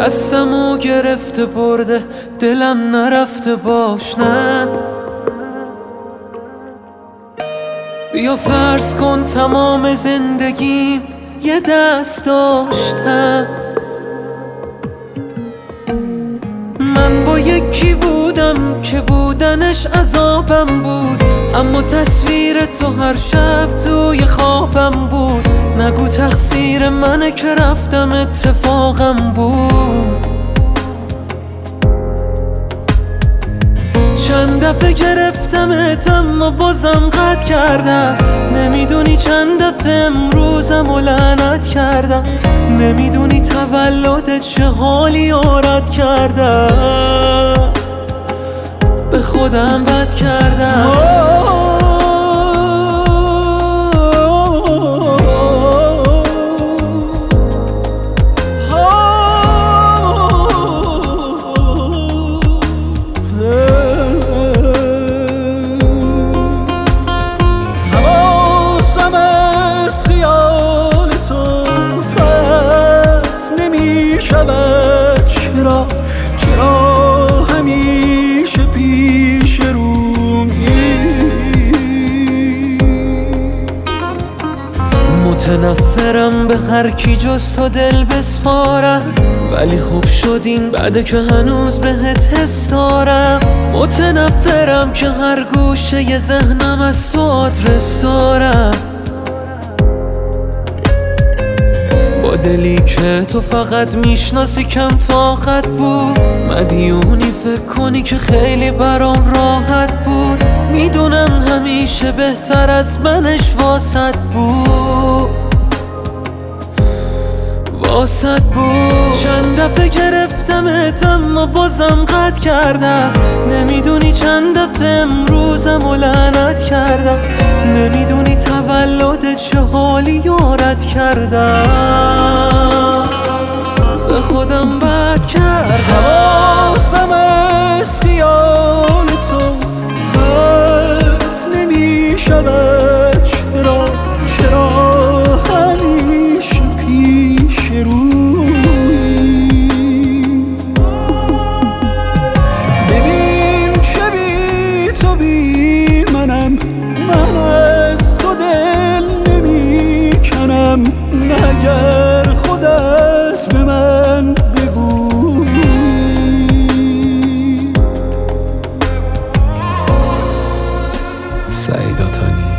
دستمو گرفته برده دلم نرفته باش نه. بیا فرض کن تمام زندگیم یه دست داشتم، من با یکی بودم که بودنش عذابم بود، اما تصویر تو هر شب توی خوابم بود. نگو تقصیر منه که رفتم اتفاقم بود. چند دفعه گرفتمت اما بازم قطع کردم، نمیدونی چند دفعه امروزم لعنت کردم، نمیدونی تولدت چه حالی آرد کردم، به خودم بد کردم. چرا همیشه پیش رومی؟ متنفرم به هر کی جز تو دل بسپارم، ولی خوب شدین بعد که هنوز بهت حس دارم. متنفرم که هر گوشه ی ذهنم از تو آدرس دارم، با دلی که تو فقط میشناسی کم طاقت بود. مدیونی فکر کنی که خیلی برام راحت بود، میدونم همیشه بهتر از منش واسط بود. چند دفعه گرفتمت اما بازم قطع کردم، نمیدونی چند دفعه امروزم لعنت کردم، نمیدونی تولدت چه حالی یارت کردم، به خودم بد کردم. حواسم از خیال تو قطع نمیشود، چرا همیشه پیش روی؟ ببین چه بی تو بی منم، من از تو دل نمی کنم، مگر خود از به من بگو. سعید آتانی.